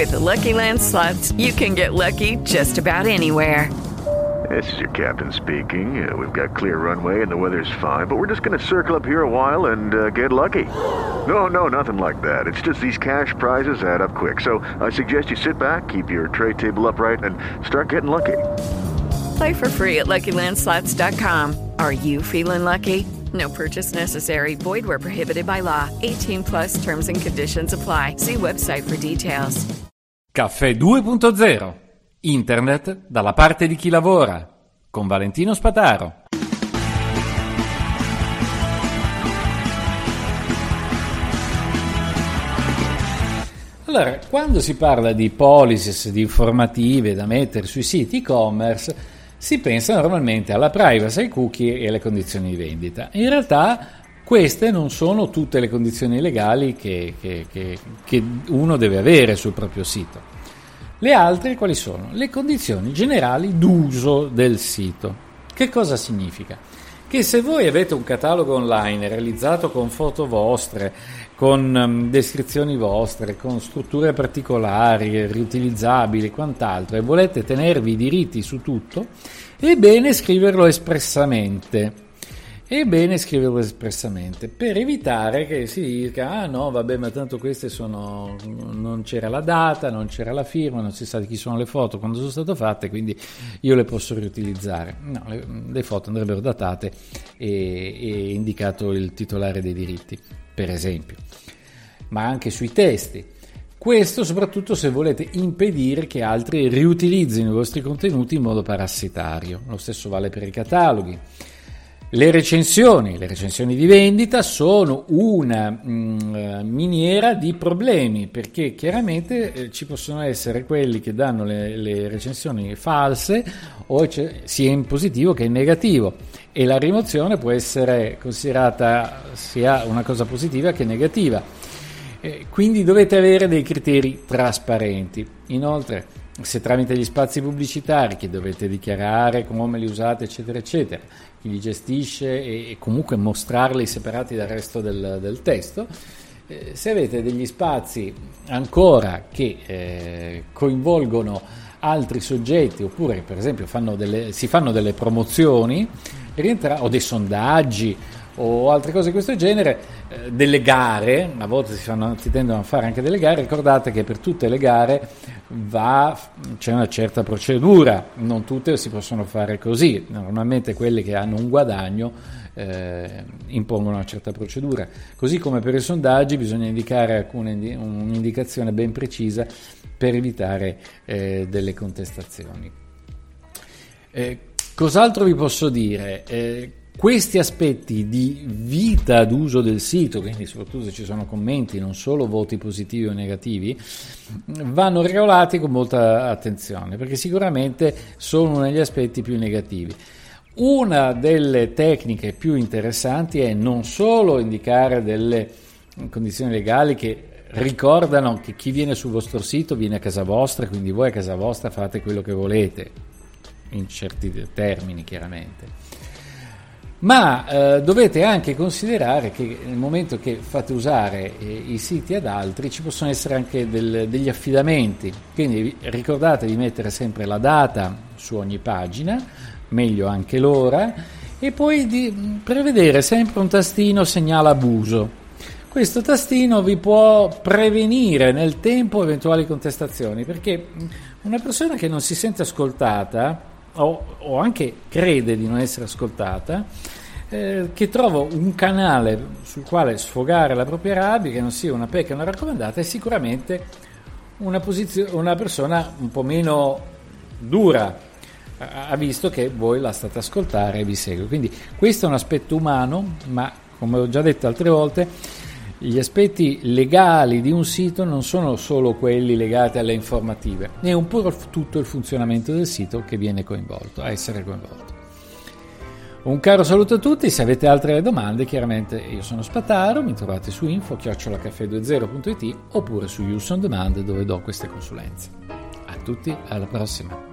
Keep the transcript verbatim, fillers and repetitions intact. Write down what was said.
With the Lucky Land Slots, you can get lucky just about anywhere. This is your captain speaking. Uh, we've got clear runway and the weather's fine, but we're just going to circle up here a while and uh, get lucky. No, no, nothing like that. It's just these cash prizes add up quick. So I suggest you sit back, keep your tray table upright, and start getting lucky. Play for free at Lucky Land Slots dot com. Are you feeling lucky? No purchase necessary. Void where prohibited by law. eighteen plus terms and conditions apply. See website for details. Caffè due punto zero. Internet dalla parte di chi lavora. Con Valentino Spataro. Allora, quando si parla di policies, di informative da mettere sui siti e-commerce, si pensa normalmente alla privacy, ai cookie e alle condizioni di vendita. In realtà queste non sono tutte le condizioni legali che, che, che, che uno deve avere sul proprio sito. Le altre quali sono? Le condizioni generali d'uso del sito. Che cosa significa? Che se voi avete un catalogo online realizzato con foto vostre, con um, descrizioni vostre, con strutture particolari, riutilizzabili e quant'altro, e volete tenervi i diritti su tutto, è bene scriverlo espressamente. È bene scriverlo espressamente per evitare che si dica ah no vabbè ma tanto queste sono non c'era la data, non c'era la firma, non si sa di chi sono le foto quando sono state fatte, quindi io le posso riutilizzare. No, le, le foto andrebbero datate e, e indicato il titolare dei diritti, per esempio, ma anche sui testi. Questo soprattutto se volete impedire che altri riutilizzino i vostri contenuti in modo parassitario. Lo stesso vale per i cataloghi. Le recensioni, le recensioni di vendita sono una mh, miniera di problemi, perché chiaramente eh, ci possono essere quelli che danno le, le recensioni false o sia in positivo che in negativo, e la rimozione può essere considerata sia una cosa positiva che negativa. Eh, quindi dovete avere dei criteri trasparenti. Inoltre, se tramite gli spazi pubblicitari che dovete dichiarare come li usate eccetera eccetera, chi li gestisce e, e comunque mostrarli separati dal resto del, del testo, eh, se avete degli spazi ancora che eh, coinvolgono altri soggetti, oppure per esempio fanno delle, si fanno delle promozioni rientra, o dei sondaggi o altre cose di questo genere, eh, delle gare, a volte si, fanno, si tendono a fare anche delle gare, ricordate che per tutte le gare va, c'è una certa procedura, non tutte si possono fare così, normalmente quelle che hanno un guadagno eh, impongono una certa procedura, così come per i sondaggi bisogna indicare alcune, un'indicazione ben precisa per evitare eh, delle contestazioni. Eh, cos'altro vi posso dire? Eh, Questi aspetti di vita d'uso del sito, quindi soprattutto se ci sono commenti, non solo voti positivi o negativi, vanno regolati con molta attenzione, perché sicuramente sono uno degli aspetti più negativi. Una delle tecniche più interessanti è non solo indicare delle condizioni legali che ricordano che chi viene sul vostro sito viene a casa vostra, quindi voi a casa vostra fate quello che volete, in certi termini chiaramente. Ma eh, dovete anche considerare che nel momento che fate usare eh, i siti ad altri ci possono essere anche del, degli affidamenti, quindi ricordate di mettere sempre la data su ogni pagina, meglio anche l'ora, e poi di prevedere sempre un tastino segnala abuso. Questo tastino vi può prevenire nel tempo eventuali contestazioni, perché una persona che non si sente ascoltata o, o anche crede di non essere ascoltata, eh, che trova un canale sul quale sfogare la propria rabbia, che non sia una pecca e una raccomandata, è sicuramente una, posizio- una persona un po' meno dura, ha visto che voi la state a ascoltare e vi segue. Quindi questo è un aspetto umano, ma come ho già detto altre volte, gli aspetti legali di un sito non sono solo quelli legati alle informative, è un po' tutto il funzionamento del sito che viene coinvolto, a essere coinvolto. Un caro saluto a tutti, se avete altre domande chiaramente io sono Spataro, mi trovate su info chiocciola caffè venti punto it oppure su Use on Demand dove do queste consulenze. A tutti, alla prossima!